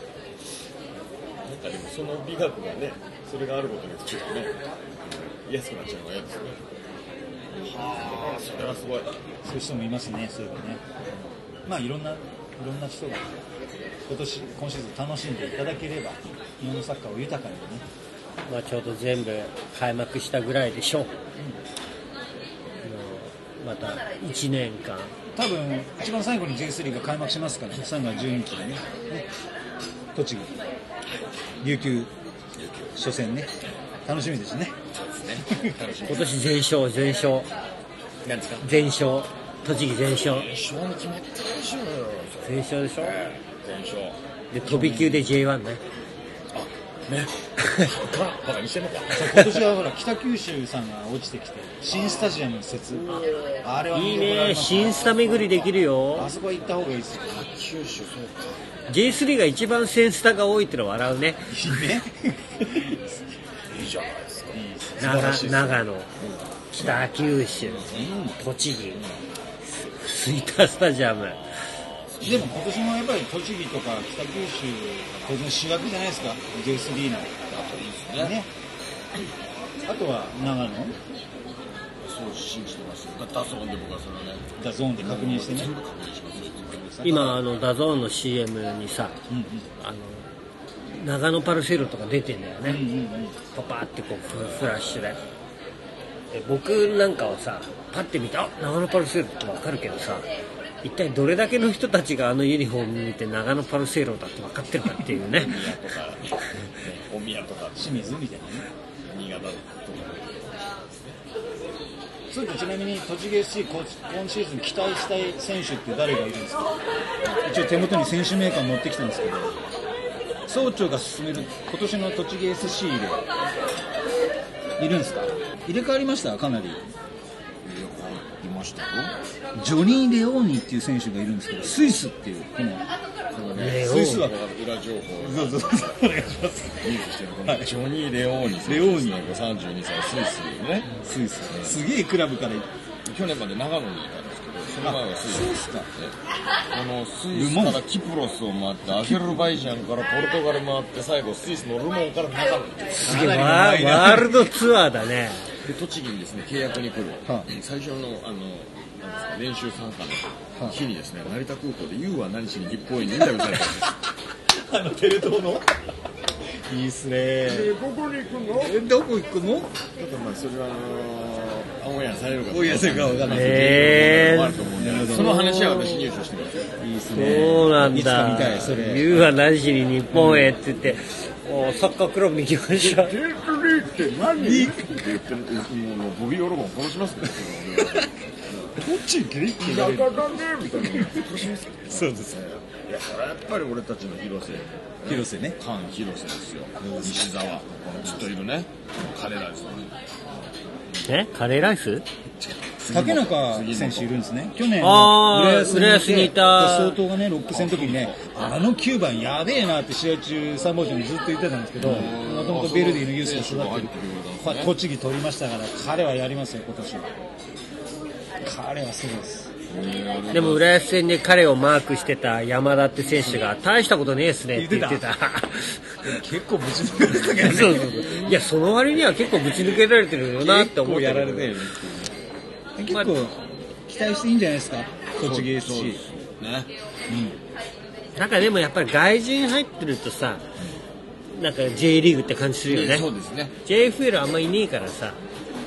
でもその美学がね、それがあることによってちょっとね、安くなっちゃうのが嫌ですよね。はあ、それはすごい。 そういう人もいますね。そういうのね。まあいろんないろんな人が今年今シーズン楽しんでいただければ日本のサッカーを豊かにね。 まあちょうど全部開幕したぐらいでしょう。うん、またいちねんかん。 多分一番最後に ジェイスリー が開幕しますから、さんがつじゅうににちでね。ね、栃木、琉球初戦ね。楽しみですね。 今年全勝全勝。 なんですか？ 全勝。栃木全勝。 全勝に決まったでしょうよ。 全勝でしょ。 全勝。 で飛び級で ジェイワン ね。 ね。バカにしてんのか。 今年はほら北九州さんが落ちてきて新スタジアム設あれはいいね。新スタ巡りできるよ。 あそこ行った方がいいですよ。 九州そうか。 ジェイスリー が一番センスタが多いってのは笑うね。 いいね。 いいじゃないですか。 長, 長野、北九州、栃木、吹田スタジアム。 でも今年もやっぱり栃木とか北九州当然主役じゃないですか、 ジェイスリー の。ね。あとは長野、 そう信じてますよ。ダゾーンで僕はそれをね、 ダゾーンで確認してね。 今あのダゾーンの シーエム にさ、 うんうん、 あの長野パルセロとか出てんだよね、 うんうんうん、 パパってこうフラッシュで。で僕なんかはさ、パッて見て、あ、長野パルセロって分かるけどさ、一体どれだけの人たちがあのユニフォーム見て長野パルセロだって分かってるかっていうね。 大宮とか清水みたいなね、 新潟とか。 それとちなみに栃木 エスシー 今シーズン期待したい選手って誰がいるんですか？一応手元に選手名鑑持ってきたんですけど、総長が進める今年の栃木 エスシー でいるんですか？入れ替わりました？かなり。 いましたよ。 ジョニー・レオーニっていう選手がいるんですけど、スイスっていうこのレオーニスイスは裏情報そうそうそうお願いします。 リークしてるこのジョニー・レオーニ選手レオーニさんじゅうにさい、スイスね。 スイス、すげえクラブから去年まで長野にいたんですけど、その前はスイス。 スイスか。 このスイスからキプロスを回ってアゼルバイジャンからポルトガル回って最後スイスのルモンから長野に行ってすげえ、ワールドツアーだね。 で栃木にですね契約に来る、 はあ、 最初のあのなんですか練習参加の日にですね、成田空港で ユー は何しに日本にインタビューされたんですあのテレ東のいいっすね。 でどこに行くの？ えどこ行くの？ ちょっとまあそれはあのー、オンエアされるかオンエアされるか分かんないへー、 あると思うんで、その話は私入手してますよ。 いいっすね。 そうなんいつか見だ。 たいそれ。 ユーは何しに日本へって言って、おサッカークラブに行きました。 テープリーって何？って言ってもうボビー・オロゴン殺しますね。 こっち行ける？ 田舎だねみたいな。殺しますね。 そうですね。 いやそれはやっぱり俺たちの広瀬、 広瀬ね。 菅広瀬ですよ。西澤、このずっといるね。彼らですよね。 えカレーライス？ 竹中選手いるんですね。去年あー浦安にいた相当がねロック戦の時にね、あのきゅうばんやべえなって試合中参謀長にずっと言ってたんですけど、もともとベルディのユースで育ってる栃木取りましたから、彼はやりますよ今年は。彼はすごいです。 でも浦安戦で彼をマークしてた山田って選手が大したことねえっすねって言ってた。 結構ぶち抜けられたけどね。 そうそうそう。いやその割には結構ぶち抜けられてるよなって思ってやられてる。結構期待していいんじゃないですか栃木 エスシー。ね。 うん。なんかでもやっぱり外人入ってるとさ、なんか J リーグって感じするよね。 そうですね。 ジェイエフエル あんまいねえからさ。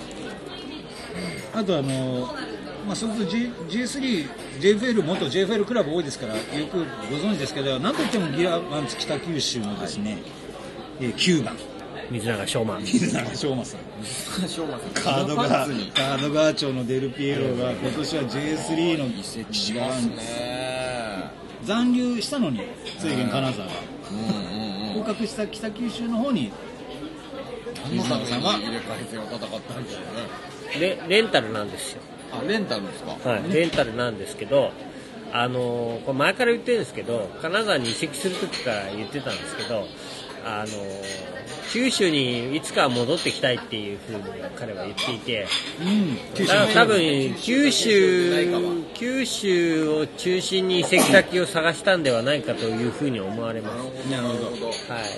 あとあのまあ、それこそ J- ジェイスリー、ジェイエフエル、元 ジェイエフエル クラブ多いですから、よくご存知ですけど、なんといってもギラワンツ北九州のですね、えー、きゅうばん、 水永翔馬。 水永翔馬さん、カードガー、カードガー長のデルピエロが、今年は ジェイエススリー の移籍しますね。残留したのに、水源金沢が、降格した北九州の方に、水永さんは入れ替え戦を戦ったんですよね。 でレンタルなんですよ。 あ、レンタルですか。 はい、レンタルなんですけど、あのー、これ前から言ってるんですけど、金沢に移籍する時から言ってたんですけど、あのー、九州にいつか戻ってきたいっていうふうに彼は言っていて、うん、だから多分九州九州を中心に移籍先を探したんではないかというふうに思われます。 なるほど。 はい。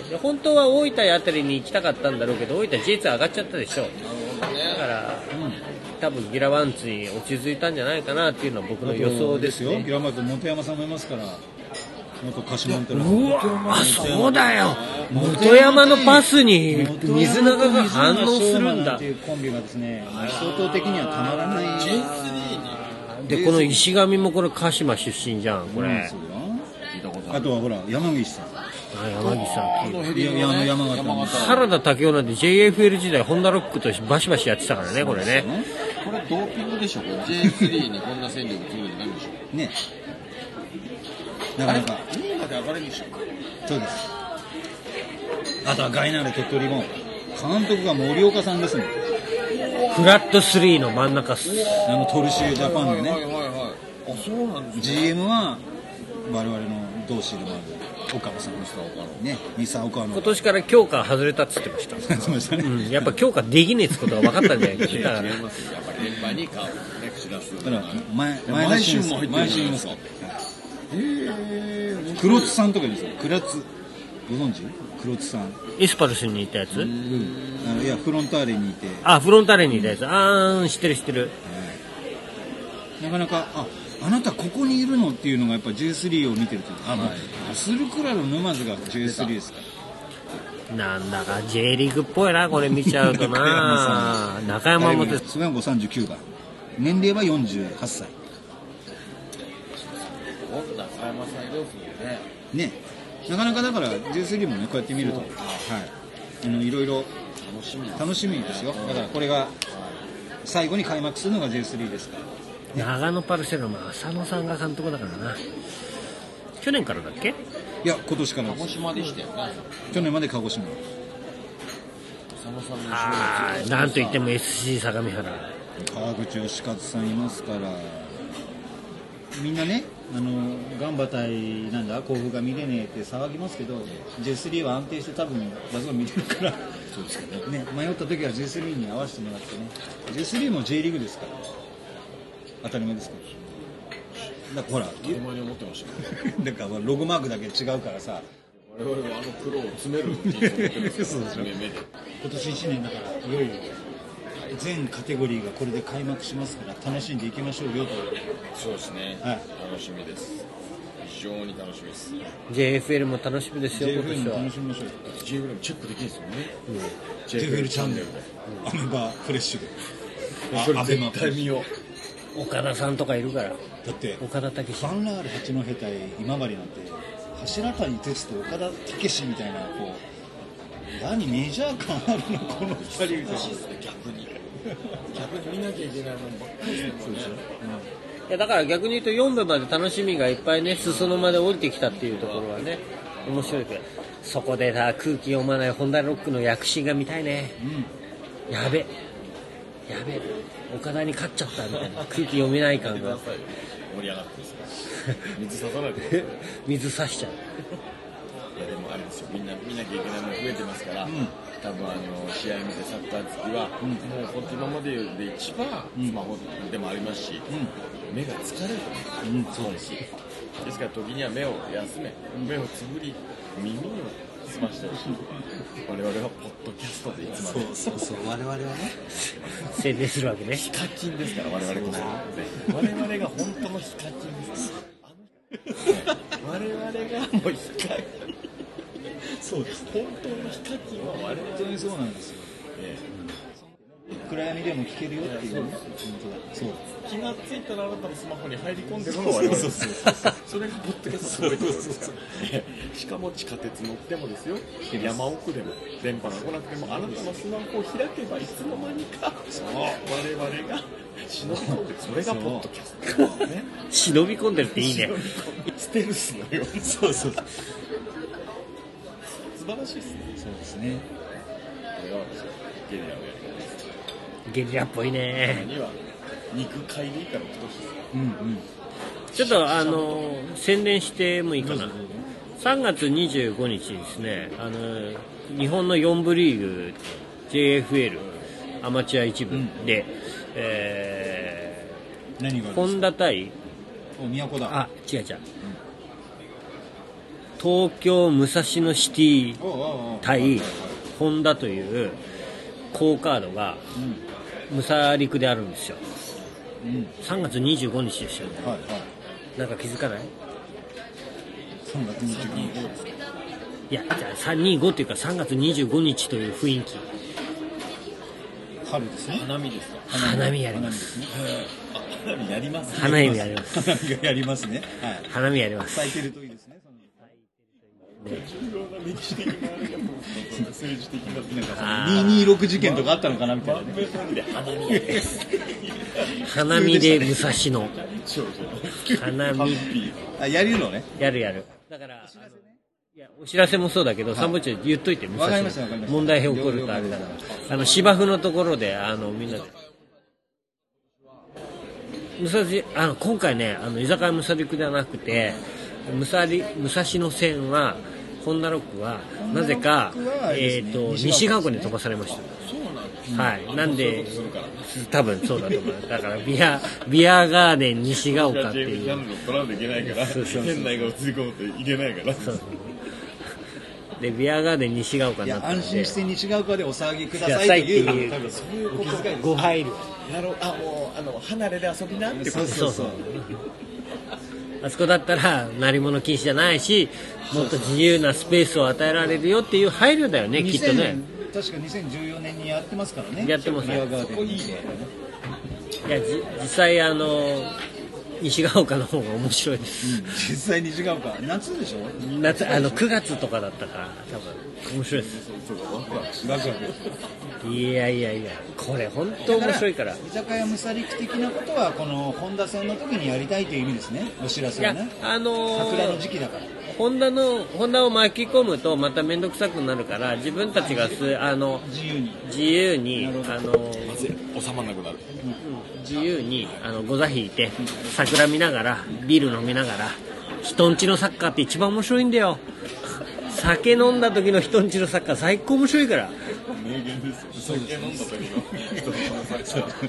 で本当は大分あたりに行きたかったんだろうけど、大分 ジェイツー 上がっちゃったでしょ。だから、うん多分ギラワンツに落ち着いたんじゃないかなっていうのは僕の予想ですね。 ギラワンツ本山さんもいますから、元鹿島のうわそうだよ。本山のパスに水永が反応するんだ。 っていうコンビがですね、相当的にはたまらない。 でこの石上もこれ鹿島出身じゃんこれ。 あとはほら山岸さん。 山岸さんいやあの山形原田武雄なんて ジェイエフエル 時代ホンダロックとバシバシやってたからねこれね。 これドーピングでしょ。これ ジェイスリー にこんな戦力作るんじゃないんでしょね。なかなかにいまで上がるんでしょ。 そうです。あとはガイナーレ鳥取も監督が森岡さんですね。 フラットスリーの真ん中っす。 あのトルシージャパンでね。 はいはいはいはい。あそうなんですね。 ジーエム は我々の同志でもある岡野さん、ね、三沢岡野。 今年から強化外れたっつってました。 そうでしたね、 うん。やっぱ強化できねえってことが分かったんじゃないか。だから。 やっぱり連覇に顔をね口出す。 だから前毎週も入ってる。 毎週いますか。へえ。黒津さんとかですよ。黒津ご存知？黒津さん。 エスパルスにいたやつ？うん。 あのいやフロンターレにいて。 あフロンターレにいたやつ。あー知ってる知ってる。 なかなかあ。あなたここにいるのっていうのがやっぱ ジェイスリー を見てると、あ、もうアスルクラロ沼津が ジェイスリー ですから。 なんだか J リーグっぽいなこれ見ちゃうとな。中山もです。 背番号さんじゅうきゅうばん。年齢はよんじゅうはっさい。 中山さんいるんですもんね。 ね。なかなかだから ジェイスリー もねこうやって見ると、はい。あのいろいろ楽しみ楽しみですよ。だからこれが最後に開幕するのが ジェイスリー ですから。 長野パルセロナ浅野さんが監督だからな。去年からだっけ？ いや今年から鹿児島でしたよね。 去年まで鹿児島。 ああなんといっても エスシー 相模原。 川口義勝さんいますから。みんなねあのガンバ対なんだ甲府が見れねえって騒ぎますけど ジェイスリー は安定して多分バズが見てるからそうですけど、ね、迷った時は ジェイスリー に合わせてもらってね ジェイスリー も J リーグですから当たり前ですけどだからほら当たり前に思ってましたねだからロゴマークだけ違うからさ我々はあの黒を詰めるって言ってますからそうでしょ今年いちねんだからいよいよ全カテゴリーがこれで開幕しますから楽しんでいきましょうよと。 そうですね、はい、楽しみです。非常に楽しみです。 ジェイエフエル も楽しみですよ。 ジェイエフエル も楽しみましょう。 ジェイエフエル もチェックできるんですよね、うん、 ジェイエフエル チャンネルでアメバフレッシュでそれ絶対見よう。岡田さんとかいるから。だって岡田武史バンラーレ八戸対今治なんて柱谷哲と岡田武史みたいなこう何メジャー感あるのこのふたりみたいな。 逆に逆に見なきゃいけないもんばっかりですね。そうですよ、 うん、いやだから逆に言うとよん部まで楽しみがいっぱいね裾野まで降りてきたっていうところはね面白いけどそこでさ空気読まないホンダロックの躍進が見たいね、うん、やべやべえ岡田に勝っちゃったみたいな空気読めない感が盛り上がって水刺さないで水刺しちゃう。 いやでもあれですよ、みんな見なきゃいけないもの増えてますから、うん、多分あの試合見てサッカー好きは、うん、もう本当今までで一番スマホでもありますし、うん、目が疲れる、うん、そうです。ですから時には目を休め、目をつぶり、耳を澄ましてほしい。我々はポッドキャストでいつまでそうそうそう我々はね宣伝するわけね。 ヒカキンですから我々こそ。我々が本当のヒカキンです。我々がもうヒカキン。そうです。本当のヒカキンは我々。 本当にそうなんですよ。ええ、暗闇でも聞けるよっていうね。 そう。気がついたらあなたのスマホに入り込んでるのが我々です。それがポッドキャストすごいところですから。しかも地下鉄乗ってもですよ。山奥でも電波が来なくてもあなたのスマホを開けばいつの間にかそう我々が忍び込んでる。それがポッドキャストね。 忍び込んでるっていいね。 ステルスのように。そうそう。素晴らしいですね。 そうですね。 これは私はゲリラをやりたいです。 ゲリラっぽいね。 には肉買いでいいから来てほしいです。 うんうん。ちょっとあの宣伝してもいいかな。さんがつにじゅうごにちですね。あの日本のよん部リーグ ジェイエフエル アマチュア一部で、うんえー、 何が本田対都だ。 あ違う違う。うん東京武蔵野シティ対ホンダという好カードがムサリクであるんですよ、うん、さんがつにじゅうごにちでしたよね、はいはい、なんか気づかない？ さんがつにじゅうごにちいや、じゃあさんにじゅうごっていうかさんがつにじゅうごにちという雰囲気。 春ですね。 花見ですか？ 花見やります。 花見やります。 花見やります。 花見やりますね。はい。 花見やります。 咲いてるといいですね。 重要な歴史的な政治的なにひゃくにじゅうろく事件とかあったのかなみたいな、ね、 花見で武蔵野花見あやるのね。 やるやる。だからあのいやお知らせもそうだけど、三本中言っといて、武蔵野問題起こるとあれだから、あの芝生のところであのみんなで武蔵あの今回ね、あの居酒屋ムサリクではなくて武蔵武蔵野線はホンダロックはなぜか、えー、と西ヶ丘に飛ばされました。はい、なんで多分そうだと思う。だからビアビアガーデン西ヶ丘っていう。 ジャンルを取らなきゃいけないから、店内が映り込むといけないから。そうでビアガーデン西ヶ丘になったんで。 安心して西ヶ丘でお騒ぎくださいという、多分そういうお気遣いご配慮。 なるほど。あもうあの離れで遊びなってこと。 そうそうそう。あそこだったら鳴り物禁止じゃないし、もっと自由なスペースを与えられるよっていう配慮だよね、きっとね。 確かにせんじゅうよねんにやってますからね。 やってます。 ビアガーデン。いいね。 いやじ実際あの西ヶ丘の方が面白いです。 うん、実際西ヶ丘夏でしょ？ 夏あのくがつとかだったから多分面白いです。 ワクワク。いやいやいやこれ本当面白いから。 居酒屋ムサリク的なことはこのホンダ戦の時にやりたいという意味ですね。お知らせはね。 あのー、 桜の時期だから。 ホンダのホンダを巻き込むとまた面倒くさくなるから自分たちがすあの自由に自由にあの収まらなくなる。 うん、自由にあのゴザ引いて桜見ながらビール飲みながら人んちのサッカーって一番面白いんだよ。酒飲んだ時の人んちのサッカー最高面白いから。 名言ですよ。酒飲んだ時の人んちのサッカー。そうですよね。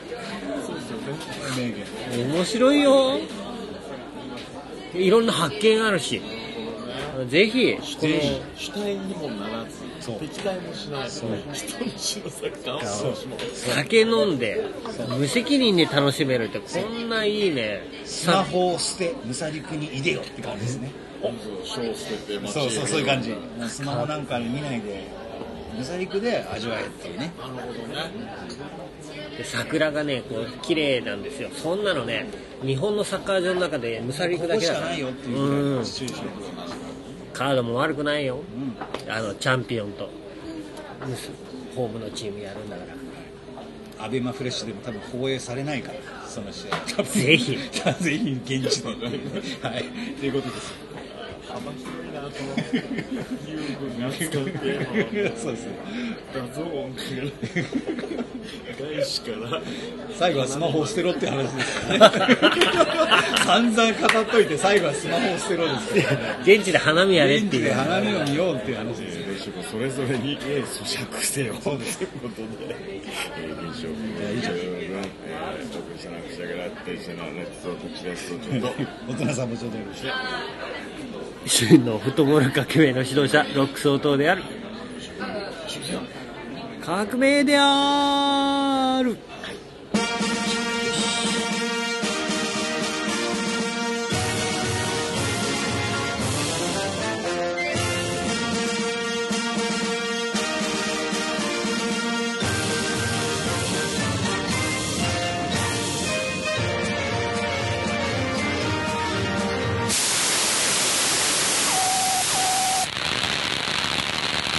名言。面白いよ。いろんな発見あるし。ぜひ主体主体にもならず敵対もしない人んちのサッカーを酒飲んで無責任に楽しめるってこんないいね。 スマホを捨てムサリクにいでよって感じですね。 書を捨ててそうそうそういう感じ。スマホなんか見ないでムサリクで味わえっていうね。 なるほどね。 で桜がねこう綺麗なんですよ。そんなのね日本のサッカー場の中でムサリクだけだから。 ここしかないよっていうぐらいシチュエーション。 カードも悪くないよ、うん、あのチャンピオンとホームのチームやるんだから。 アベマフレッシュでも多分放映されないからその試合。 ぜひぜひ現地ではいということです。 幅広いなという分が使ってそうですね。 画像音大師から最後はスマホを捨てろって話ですからね。散々語っといて最後はスマホを捨てろですから、 現地で花見やれっ現地ていう。 で花見を見ようっていう話ですよ。 それぞれに咀嚼せよということで、えー、現象分以上分、えー、特にしたなくし上げられてしたな熱を土地ですとちょっと大人さんもちょうどよろしい。 真のフットボール革命の指導者ロック総統である革命である。